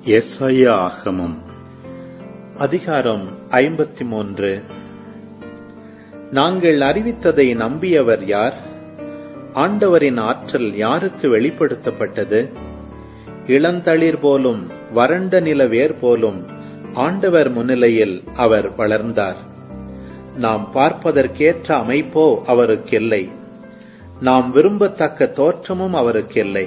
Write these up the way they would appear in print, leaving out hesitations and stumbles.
எசாயா ஆகமம் அதிகாரம் 53. நாங்கள் அறிவித்ததை நம்பியவர் யார்? ஆண்டவரின் ஆற்றல் யாருக்கு வெளிப்படுத்தப்பட்டது? இளந்தளிர் போலும் வறண்ட நில வேர் போலும் ஆண்டவர் முன்னிலையில் அவர் வளர்ந்தார். நாம் பார்ப்பதற்கேற்ற அமைப்போ அவருக்கில்லை, நாம் விரும்பத்தக்க தோற்றமும் அவருக்கில்லை.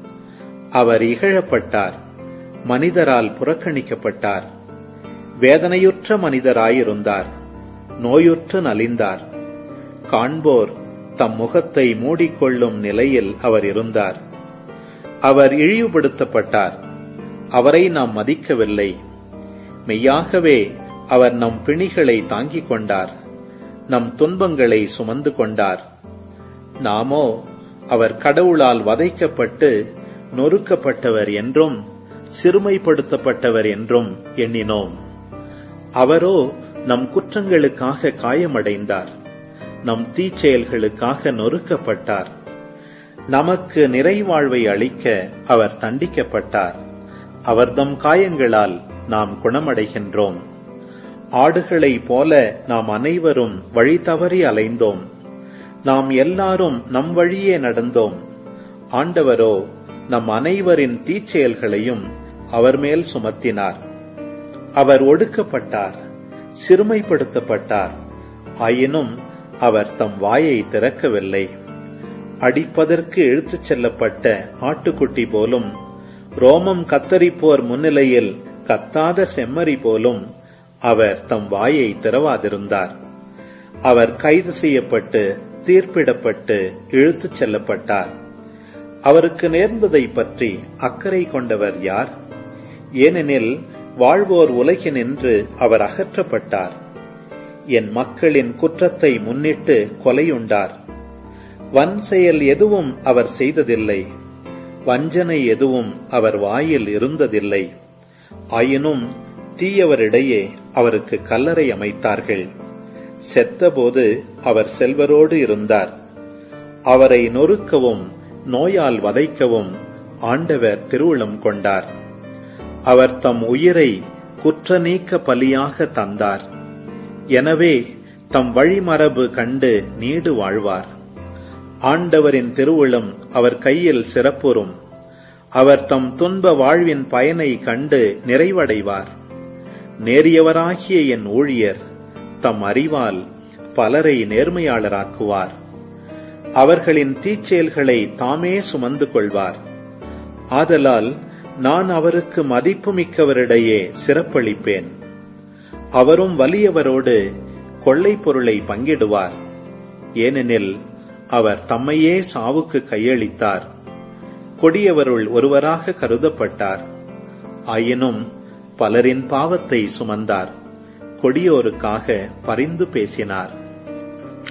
அவர் இகழப்பட்டார், மனிதரால் புறக்கணிக்கப்பட்டார். வேதனையுற்ற மனிதராயிருந்தார், நோயுற்று நலிந்தார். காண்போர் தம் முகத்தை மூடிக்கொள்ளும் நிலையில் அவர் இருந்தார். அவர் இழிவுபடுத்தப்பட்டார், அவரை நாம் மதிக்கவில்லை. மெய்யாகவே அவர் நம் பிணிகளை தாங்கிக் கொண்டார், நம் துன்பங்களை சுமந்து கொண்டார். நாமோ அவர் கடவுளால் வதைக்கப்பட்டு நொறுக்கப்பட்டவர் என்றும் சிறுமைப்படுத்தப்பட்டவர் என்றும் எண்ணினோம். அவரோ நம் குற்றங்களுக்காக காயமடைந்தார், நம் தீச்செயல்களுக்காக நொறுக்கப்பட்டார். நமக்கு நிறைவாழ்வை அளிக்க அவர் தண்டிக்கப்பட்டார், அவர்தம் காயங்களால் நாம் குணமடைகின்றோம். ஆடுகளைப் போல நாம் அனைவரும் வழி தவறி அலைந்தோம், நாம் எல்லாரும் நம் வழியே நடந்தோம். ஆண்டவரோ நம் அனைவரின் தீச்செயல்களையும் அவர் மேல் சுமத்தினார். அவர் ஒடுக்கப்பட்டார், சிறுமைப்படுத்தப்பட்டார், ஆயினும் அவர் தம் வாயை திறக்கவில்லை. அடிப்பதற்கு இழுத்துச் செல்லப்பட்ட ஆட்டுக்குட்டி போலும், ரோமம் கத்தரிப்போர் முன்னிலையில் கத்தாத செம்மறி போலும் அவர் தம் வாயை திறவாதிருந்தார். அவர் கைது செய்யப்பட்டு தீர்ப்பிடப்பட்டு இழுத்துச் செல்லப்பட்டார். அவருக்கு நேர்ந்ததை பற்றி அக்கறை கொண்டவர் யார்? ஏனெனில் வாழ்வோர் உலகினின்று அவர் அகற்றப்பட்டார். என் மக்களின் குற்றத்தை முன்னிட்டு கொலையுண்டார். வன் செயல் எதுவும் அவர் செய்ததில்லை, வஞ்சனை எதுவும் அவர் வாயில் இருந்ததில்லை. ஆயினும் தீயவரிடையே அவருக்கு கல்லறை அமைத்தார்கள். செத்தபோது அவர் செல்வரோடு இருந்தார். அவரை நொறுக்கவும் நோயால் வதைக்கவும் ஆண்டவர் திருவுளம் கொண்டார். அவர் தம் உயிரை குற்ற நீக்க பலியாக தந்தார். எனவே தம் வழிமரபு கண்டு நீடு வாழ்வார். ஆண்டவரின் திருவுளம் அவர் கையில் சிறப்புறும். அவர் தம் துன்ப வாழ்வின் பயனை கண்டு நிறைவடைவார். நேரியவராகிய என் ஊழியர் தம் அறிவால் பலரை நேர்மையாளராக்குவார். அவர்களின் தீச்செயல்களை தாமே சுமந்து கொள்வார். ஆதலால் நான் அவருக்கு மதிப்புமிக்கவரிடையே சிறப்பளிப்பேன். அவரும் வலியவரோடு கொள்ளை பொருளை பங்கிடுவார். ஏனெனில் அவர் தம்மையே சாவுக்கு கையளித்தார். கொடியவருள் ஒருவராக கருதப்பட்டார். ஆயினும் பலரின் பாவத்தை சுமந்தார், கொடியோருக்காக பரிந்து பேசினார்.